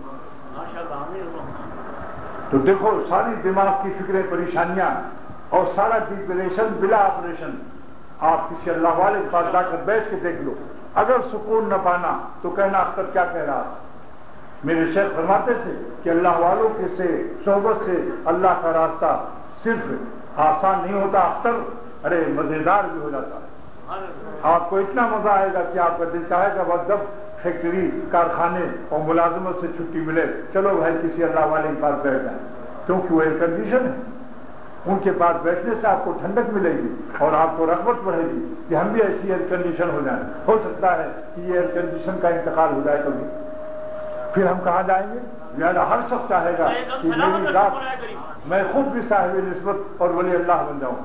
تو دیکھو، ساری دماغ کی فکریں، پریشانیاں اور سارا ڈپریشن بلا آپریشن، آپ کسی اللہ والے کے پاس جا کر بیٹھ کے دیکھ لو۔ اگر سکون نہ پانا تو کہنا اختر کیا کہہ رہا۔ میرے شیخ فرماتے تھے کہ اللہ والوں کے سے صحبت سے اللہ کا راستہ صرف آسان نہیں ہوتا اختر، ارے مزیدار بھی ہو جاتا ہے۔ آپ کو اتنا مزہ آئے گا کہ آپ کا دل چاہے گا بس جب فیکٹری، کارخانے اور ملازمت سے چھٹی ملے، چلو بھائی کسی اللہ والے کے پاس بیٹھ جائیں، کیونکہ وہ ایئر کنڈیشن ہے۔ ان کے پاس بیٹھنے سے آپ کو ٹھنڈک ملے گی اور آپ کو رغبت بڑھے گی کہ ہم بھی ایسی ایئر کنڈیشن ہو جائیں۔ ہو سکتا ہے کہ یہ ایئر کنڈیشن کا انتقال ہو جائے کبھی، پھر ہم کہاں جائیں گے؟ لہٰذا ہر شخص چاہے گا کہ میری ذات، میں خود بھی صاحب نسبت اور ولی اللہ بن جاؤں۔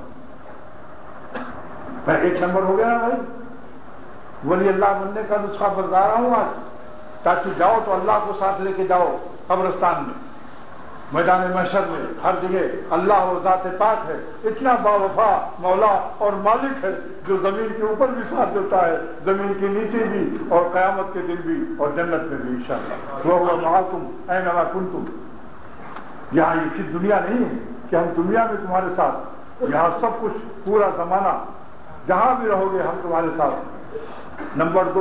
میں 1 نمبر ہو گیا نا بھائی، ولی اللہ بننے کا نسخہ بتا رہا ہوں آج، تاکہ جاؤ تو اللہ کو ساتھ لے کے جاؤ۔ قبرستان میں، میدان محشر میں، ہر جگہ اللہ اور ذات پاک ہے، اتنا باوفا مولا اور مالک ہے جو زمین کے اوپر بھی ساتھ دیتا ہے، زمین کے نیچے بھی، اور قیامت کے دن بھی، اور جنت میں بھی انشاءاللہ۔ وَهُوَ مَعَكُمْ أَيْنَمَا كُنتُمْ۔ یہاں یہ صرف دنیا نہیں ہے کہ ہم دنیا میں تمہارے ساتھ، یہاں سب کچھ، پورا زمانہ، جہاں بھی رہو گے ہم تمہارے ساتھ۔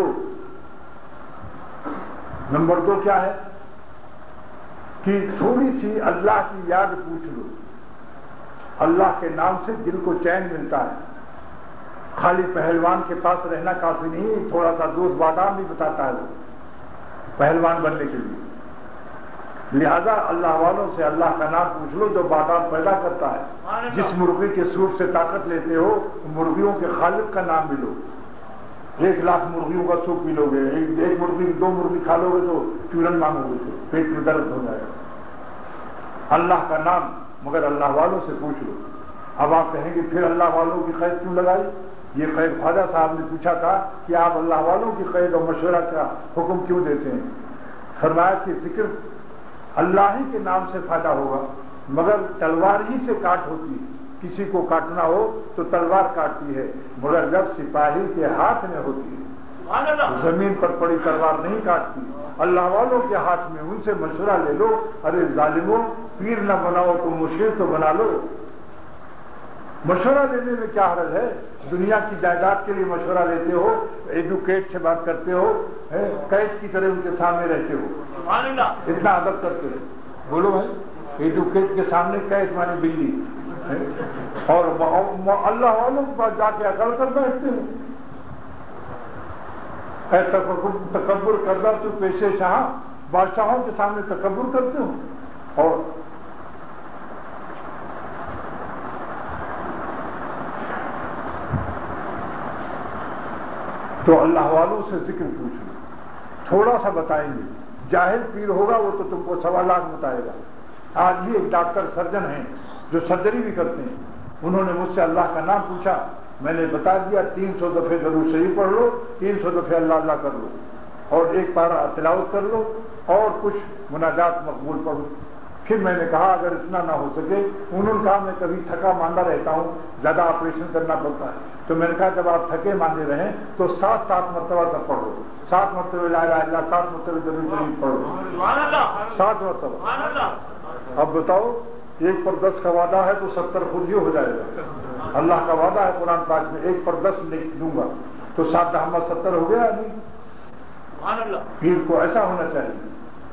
نمبر دو کیا ہے کہ تھوڑی سی اللہ کی یاد پوچھ لو۔ اللہ کے نام سے دل کو چین ملتا ہے۔ خالی پہلوان کے پاس رہنا کافی نہیں، تھوڑا سا دوست بادام بھی بتاتا ہے وہ پہلوان بننے کے لیے۔ لہذا اللہ والوں سے اللہ کا نام پوچھ لو جو بادام پیدا کرتا ہے۔ جس مرغی کے سوٹ سے طاقت لیتے ہو، مرغیوں کے خالق کا نام بھی لو۔ 1 لاکھ مرغیوں کا سوپ پی لو گے، ایک مرغی 2 مرغی کھا لو گے تو چورن مانگو گے تو پیٹ میں درد ہو جائے گا۔ اللہ کا نام مگر اللہ والوں سے پوچھ لو۔ اب آپ کہیں گے پھر اللہ والوں کی قید کیوں لگائی؟ یہ قید خواجہ صاحب نے پوچھا تھا کہ آپ اللہ والوں کی قید اور مشورہ کا حکم کیوں دیتے ہیں؟ فرمایا کہ ذکر اللہ ہی کے نام سے فائدہ ہوگا، مگر تلوار ہی سے کاٹ ہوتی ہے۔ کسی کو کاٹنا ہو تو تلوار کاٹتی ہے، مگر جب سپاہی کے ہاتھ میں ہوتی ہے زمین پر پڑی تلوار نہیں کاٹتی۔ اللہ والوں کے ہاتھ میں، ان سے مشورہ لے لو۔ ارے ظالموں، پیر نہ بناؤ تو مشیر تو بنا لو۔ مشورہ لینے میں کیا حرج ہے؟ دنیا کی جائیداد کے لیے مشورہ لیتے ہو، ایڈوکیٹ سے بات کرتے ہو، قید کی طرح ان کے سامنے رہتے ہو، اتنا ادب کرتے ہو۔ بولو بھائی، ایڈوکیٹ کے سامنے قید مانی بلی، اور اللہ والوں کے پاس جا کے اکڑ کر بیٹھتے ہو۔ اے تکبر کردہ تو پیشے شاہ، بادشاہوں کے سامنے تکبر کرتے ہو۔ اور تو اللہ والوں سے ذکر پوچھنا، تھوڑا سا بتائیں گے. جاہل پیر ہوگا وہ تو تم کو 1.25 لاکھ بتائے گا. آج ہی ایک ڈاکٹر سرجن ہیں جو سرجری بھی کرتے ہیں، انہوں نے مجھ سے اللہ کا نام پوچھا، میں نے بتا دیا 300 دفعے درود شریف پڑھ لو، 300 دفعے اللہ اللہ کر لو، اور ایک پارہ تلاوت کر لو، اور کچھ مناجات مقبول پڑھو. پھر میں نے کہا اگر اتنا نہ ہو سکے، انہوں نے کہا میں کبھی تھکا ماندہ رہتا ہوں، زیادہ آپریشن کرنا پڑتا ہے، تو میں نے کہا جب آپ تھکے ماندے رہیں تو 7 مرتبہ سب پڑھو، 7 مرتبہ لا الہ الا اللہ، 7 مرتبہ درود شریف پڑھو، 7 مرتبہ. اب بتاؤ 1 پر 10 کا وعدہ ہے تو 70 خود ہی ہو جائے گا. اللہ کا وعدہ ہے قرآن پاک میں 1 پر 10 لکھ دوں گا، تو 7 دہما 70 ہو گیا. نہیں، پیر کو ایسا ہونا چاہیے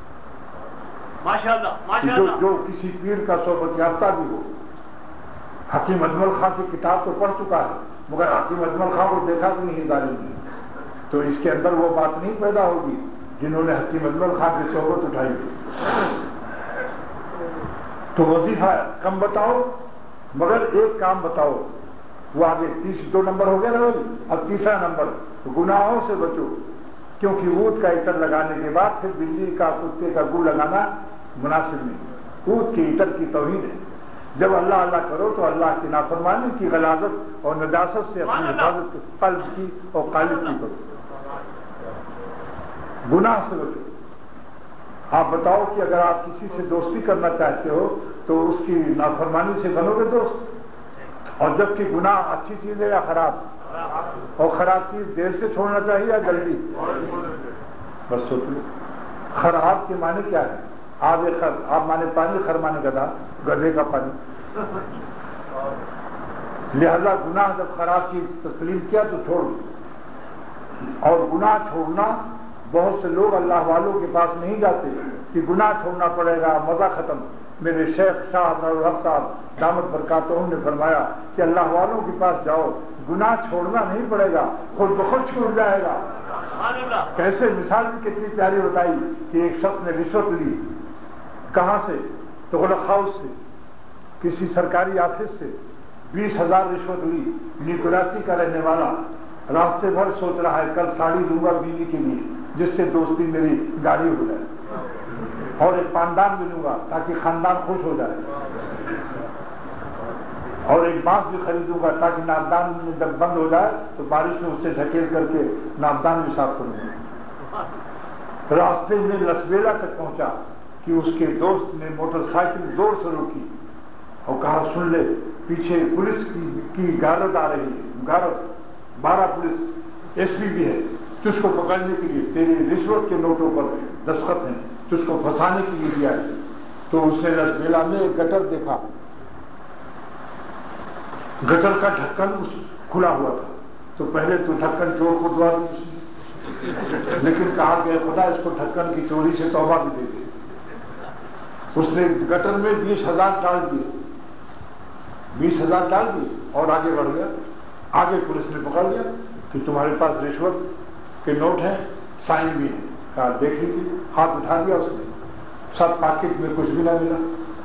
جو کسی پیر کا صحبت یافتہ بھی ہو. حکیم اجمل خان کی کتاب تو پڑھ چکا ہے، مگر حکیم اجمل خان کو دیکھا بھی نہیں ظالم نے، تو اس کے اندر وہ بات نہیں پیدا ہوگی جنہوں نے حکیم اجمل خان کی صحبت اٹھائی. تو وظیفہ کم بتاؤ، مگر ایک کام بتاؤ. وہ آگے 2 نمبر ہو گیا نا، اب تیسرا نمبر گناہوں سے بچو، کیونکہ اونٹ کا عطر لگانے کے بعد پھر بلی کا کتے کا گو لگانا مناسب نہیں. اونٹ کی عطر کی توہین ہے. جب اللہ اللہ کرو تو اللہ کی نافرمانی کی غلاظت اور نجاست سے اپنی حفاظت قلب کی اور قالب کی کرو. گناہ سے بچو. آپ بتاؤ کہ اگر آپ کسی سے دوستی کرنا چاہتے ہو تو اس کی نافرمانی سے بنو گے دوست، اور جبکہ گناہ اچھی چیز ہے یا خراب، اور خراب چیز دیر سے چھوڑنا چاہیے یا جلدی. بس سوچ لو خراب کے معنی کیا ہے. آپ مانے پانی، خر مانے گدھا، گدھے کا پانی. لہذا گناہ جب خراب چیز تسلیم کیا تو چھوڑ دو. اور گناہ چھوڑنا، بہت سے لوگ اللہ والوں کے پاس نہیں جاتے کہ گناہ چھوڑنا پڑے گا مزہ ختم. میرے شیخ شاہ الحق صاحب دامت برکاتہم نے فرمایا کہ اللہ والوں کے پاس جاؤ، گناہ چھوڑنا نہیں پڑے گا، خود بخود چھوٹ جائے گا. کیسے مثال بھی کتنی پیاری بتائی کہ ایک شخص نے رشوت لی. کہاں سے؟ تو تغلق ہاؤس سے، کسی سرکاری آفس سے 20,000 رشوت لی. نیکولاسی کا رہنے والا، راستے بھر سوچ رہا ہے کل ساڑی لوں گا بیوی کے لیے جس سے دوستی میری گاڑی ہو جائے، اور ایک پاندان بھی لوں گا تاکہ خاندان خوش ہو جائے، اور ایک بانس بھی خریدوں گا تاکہ ناپدان میں جب بند ہو جائے تو بارش میں اس سے ڈھکیل کر کے ناپدان بھی صاف کروں گا. راستے میں لسبیلا تک پہنچا کہ اس کے دوست نے موٹر سائیکل زور سے روکی اور کہا سن لے پیچھے پولیس کی گارد آ رہی ہے، گارد 12 پولیس ایس پی بھی ہے، تجھ کو پکڑنے کے لیے تیری رشوت کے نوٹوں پر دستخط ہیں، تجھ کو پھنسانے کے لیے دیا ہے. تو اس نے لسبیلا میں ایک گٹر دیکھا، گٹر کا ڈھکن کھلا ہوا تھا. تو پہلے تو ڈھکن چور کو دعا دی، لیکن کہا کہ خدا اس کو ڈھکن کی چوری سے توبہ بھی دے دے. اس نے گٹر میں 20,000 ڈال دیے، 20,000 ڈال دیے اور آگے بڑھ گیا. آگے پولیس نے پکڑ لیا کہ تمہارے پاس رشوت کے نوٹ ہیں، سائن بھی ہیں. کہا دیکھ لیجیے. ہاتھ اٹھا دیا اس نے، سب پاکٹ میں کچھ بھی نہ ملا.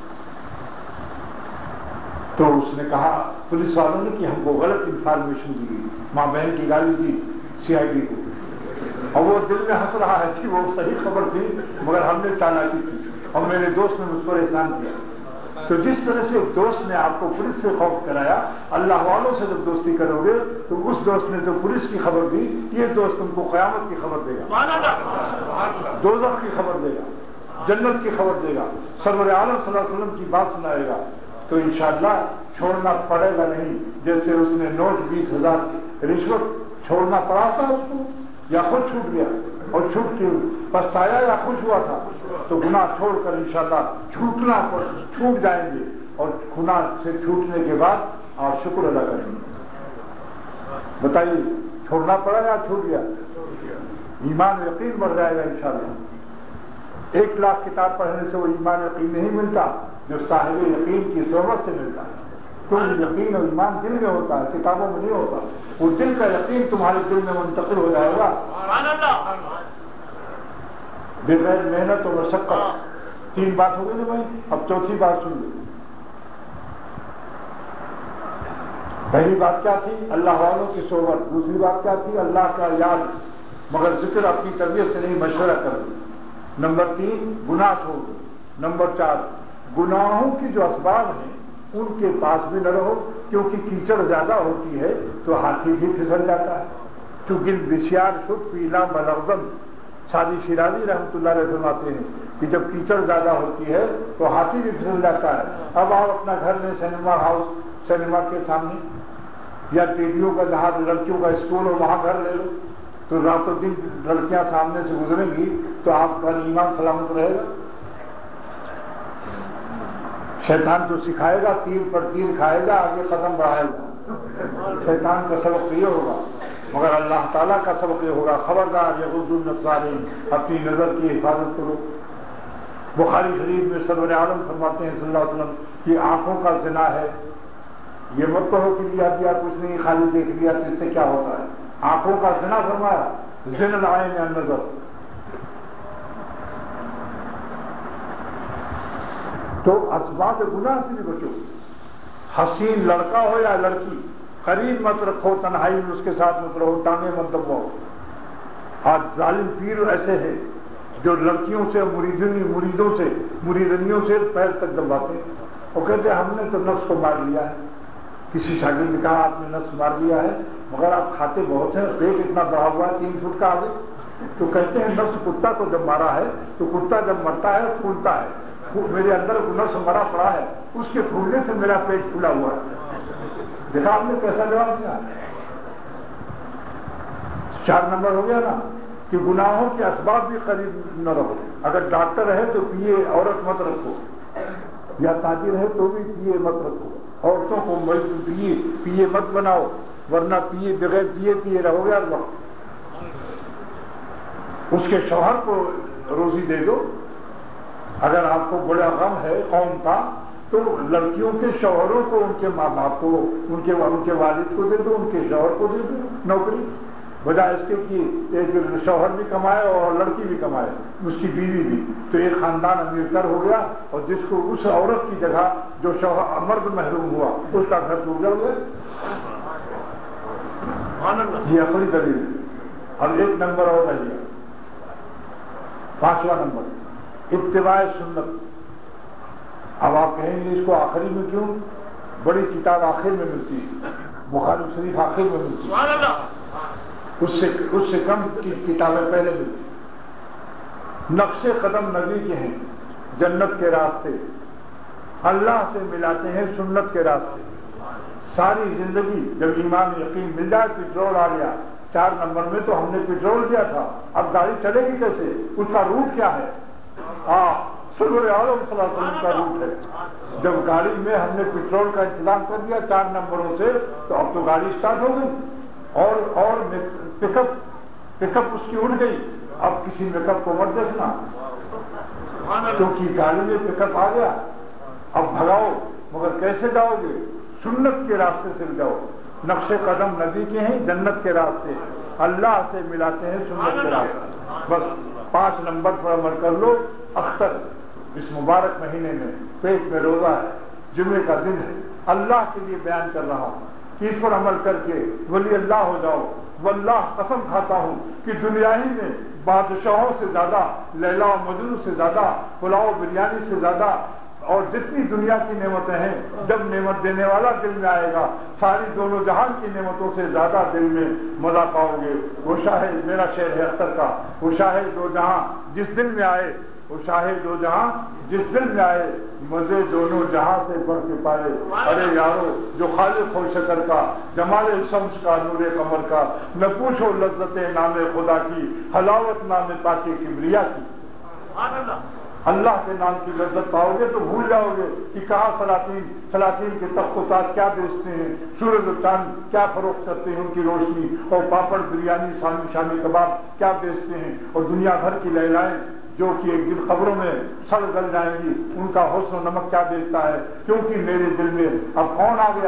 تو اس نے کہا پولیس والوں نے کہ ہم کو غلط انفارمیشن دی گئی، ماں بہن کی گالی دی CID کو، اور وہ دل میں ہنس رہا ہے کہ وہ صحیح خبر تھی مگر ہم نے چالاکی کی اور میرے دوست نے مجھ پر احسان کیا. تو جس طرح سے دوست نے آپ کو پولیس سے خوف کرایا، اللہ والوں سے جب دوستی کرو گے تو اس دوست نے جو پولیس کی خبر دی، یہ دوست تم کو قیامت کی خبر دے گا، دوزخ کی خبر دے گا، جنت کی خبر دے گا، سرور عالم صلی اللہ علیہ وسلم کی بات سنائے گا. تو انشاءاللہ چھوڑنا پڑے گا نہیں. جیسے اس نے نوٹ 20,000 رشوت چھوڑنا پڑا تھا اس کو، یا خود چھوٹ گیا اور چھوٹ کے پچھتایا یا خوش ہوا تھا. تو گناہ چھوڑ کر انشاءاللہ چھوٹ جائیں گے، اور گناہ سے چھوٹنے کے بعد آپ شکر ادا کریں گے. بتائیے چھوڑنا پڑا یا چھوٹ گیا؟ ایمان یقین بڑھ جائے گا انشاءاللہ. 1 لاکھ کتاب پڑھنے سے وہ ایمان یقین نہیں ملتا جو صاحب یقین کی صحبت سے ملتا ہے. کیونکہ یقین اور ایمان دل میں ہوتا ہے، کتابوں میں نہیں ہوتا. وہ دل کا یقین تمہارے دل میں منتقل ہو جائے گا بغیر محنت اور مشقت. 3 بات ہو گئی نا بھائی، اب 4تھی بات سن لو. پہلی بات کیا تھی؟ اللہ والوں کی صحبت. دوسری بات کیا تھی؟ اللہ کا یاد، مگر ذکر اپنی طبیعت سے نہیں، مشورہ کر دو. نمبر 3 گناہ چھوڑ دو. نمبر 4 گناہوں کی جو اسباب ہیں ان کے پاس بھی نہ رہو، کیونکہ کیچڑ زیادہ ہوتی ہے تو ہاتھی بھی پھسل جاتا ہے. چونکہ بسیار شد پیلا ملغزم، شادی شیرازی رحمۃ اللہ علیہ فرماتے ہیں کہ جب کیچڑ زیادہ ہوتی ہے تو ہاتھی بھی پھسل جاتا ہے. اب آپ اپنا گھر میں سنیما ہاؤس، سنیما کے سامنے یا ٹیڈیوں کا جہاں لڑکیوں کا اسکول ہو وہاں گھر لے لو، تو راتوں دن لڑکیاں سامنے سے گزریں گی تو آپ کا ایمان سلامت رہے گا. شیطان تو سکھائے گا، تیر پر تیر کھائے گا، آگے قدم بڑھائے گا. شیطان کا سبق یہ ہوگا، مگر اللہ تعالیٰ کا سبق یہ ہوگا خبردار یغضوا من ابصارہم، اپنی نظر کی حفاظت کرو. بخاری شریف میں سرور عالم فرماتے ہیں صلی اللہ علیہ وسلم یہ آنکھوں کا زنا ہے. یہ مت کہو کہ لیا دیا کچھ نہیں، خالی دیکھ لیا تو اس سے کیا ہوتا ہے. آنکھوں کا زنا فرمایا، زنا العین النظر. تو اسباب گناہ سے بھی بچو. حسین لڑکا ہو یا لڑکی قریب مت رکھو، تنہائی میں اس کے ساتھ مت رہو، ٹانگیں مت دباؤ. آج ظالم پیر ایسے ہیں جو لڑکیوں سے مریدنیوں سے پیر تک دباتے ہیں. وہ کہتے ہیں ہم نے تو نفس کو مار لیا ہے. کسی شاگرد نے کہا آپ نے نفس مار لیا ہے مگر آپ کھاتے بہت ہیں، پیٹ اتنا بڑا ہوا ہے 3 فٹ کا آگے. تو کہتے ہیں نفس کتا کو جب مارا ہے تو کتا جب مرتا ہے پھولتا ہے. میرے اندر نفس مرا پڑا ہے، اس کے پھولنے سے میرا پیٹ پھولا ہوا ہے. دیکھا آپ نے کیسا جواب دیا. 4 نمبر ہو گیا نا کہ گناہوں کے اسباب بھی قریب نہ رہو. اگر ڈاکٹر ہے تو پیے عورت مت رکھو، یا تاجر ہے تو بھی پیے مت رکھو. عورتوں کو پیے مت بناؤ، ورنہ پیے بغیر پیے رہو گے ہر وقت. اس کے شوہر کو روزی دے دو. اگر آپ کو بڑا غم ہے قوم کا تو لڑکیوں کے شوہروں کو، ان کے ماں باپ کو، ان کے والد کو دے دو، ان کے شوہر کو دے دو نوکری، بجائے اس کے کہ ایک شوہر بھی کمائے اور لڑکی بھی کمائے، اس کی بیوی بھی. تو ایک خاندان امیر تر ہو گیا، اور جس کو اس عورت کی جگہ جو شوہر مرد محروم ہوا اس کا گھر ٹوٹ گیا. یہ اپنی دلیل. اب 1 نمبر اور رہ گیا، 5واں نمبر اتباع سنت. اب آپ کہیں گے اس کو آخری میں کیوں؟ بڑی کتاب آخر میں ملتی ہے، بخاری شریف آخر میں ملتی ہے، اس سے کم کی کتابیں پہلے ملتی. نقش قدم نبی کے ہیں، جنت کے راستے اللہ سے ملاتے ہیں، سنت کے راستے. ساری زندگی جب ایمان یقین مل جائے، پٹرول آ گیا. 4 نمبر میں تو ہم نے پٹرول دیا تھا، اب گاڑی چلے گی کیسے؟ اس کا روٹ کیا ہے؟ سرور عالم صلی اللہ علیہ وسلم کا روٹ ہے. جب گاڑی میں ہم نے پٹرول کا انتظام کر دیا 4 نمبروں سے، تو اب تو گاڑی اسٹارٹ ہو گئی. اور پک اپ اس کی اڑ گئی. اب کسی میک اپ کو مت دیکھنا، کیونکہ گاڑی میں پک اپ آ گیا. اب بھگاؤ، مگر کیسے جاؤ گے؟ سنت کے راستے سے جاؤ. نقش قدم نبی کے ہیں، جنت کے راستے اللہ سے ملاتے ہیں، سنت کے راستے. بس 5 نمبر پر عمل کر لو. اختر اس مبارک مہینے میں پیٹ میں روزہ ہے، جمعے کا دن ہے، اللہ کے لیے بیان کر رہا ہوں کہ اس پر عمل کر کے ولی اللہ ہو جاؤ. واللہ قسم کھاتا ہوں کہ دنیا ہی میں بادشاہوں سے زیادہ، لیلا و مجنون سے زیادہ، پلاؤ بریانی سے زیادہ، اور جتنی دنیا کی نعمتیں ہیں، جب نعمت دینے والا دل میں آئے گا، ساری دونوں جہان کی نعمتوں سے زیادہ دل میں مزہ پاؤ گے. وہ شاہد میرا شعر ہے اختر کا، وہ شاہد دو جہاں جس دل میں آئے، وہ شاہد دو جہاں جس دل میں آئے، مزے دونوں جہاں سے بڑھ کے پائے. ارے یارو جو خالق ہو شکر کا، جمال شمس کا، نور قمر کا، نہ پوچھو لذت نام خدا کی، حلاوت نام پاک کبریا کی. اللہ کے نام کی لذت پاؤ گے تو بھول جاؤ گے کہ کہاں سلاطین کے تخت و تاج کیا بیچتے ہیں، سورج و چاند کیا فروخت کرتے ہیں ان کی روشنی، اور پاپڑ بریانی شامی کباب کیا بیچتے ہیں، اور دنیا بھر کی لیلائیں جو کہ ایک دن قبروں میں سڑ گل جائیں گی، ان کا حسن و نمک کیا بیچتا ہے. کیونکہ میرے دل میں اب کون آ گیا؟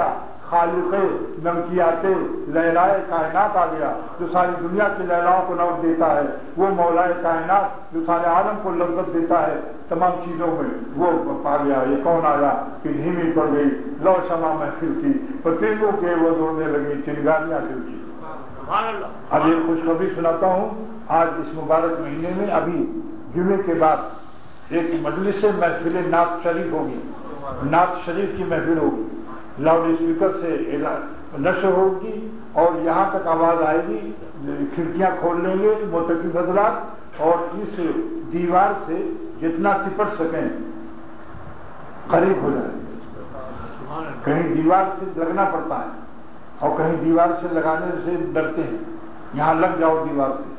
خالق نمکیات لہلائے کائنات آ گیا جو ساری دنیا کی لہلاؤں کو نور دیتا ہے، وہ مولائے کائنات جو سارے عالم کو لذت دیتا ہے تمام چیزوں میں، وہ آ گیا۔ یہ کون آیا کہ دھیمی پڑ گئی لو شمع محفل کی، پتنگوں کے وہ دوڑنے لگی چنگاریاں دل کی۔ اب ایک خوشخبری سناتا ہوں، آج اس مبارک مہینے میں ابھی جمعے کے بعد ایک مجلس سے محفل نعت شریف ہوگی، نعت شریف کی محفل ہوگی، لاؤڈ اسپیکر سے نشر ہوگی اور یہاں تک آواز آئے گی، کھڑکیاں کھول لیں گے معتکف حضرات اور اس دیوار سے جتنا چپٹ سکیں قریب ہو جائیں۔ کہیں دیوار سے لگنا پڑتا ہے اور کہیں دیوار سے لگانے سے ڈرتے ہیں، یہاں لگ جاؤ دیوار سے۔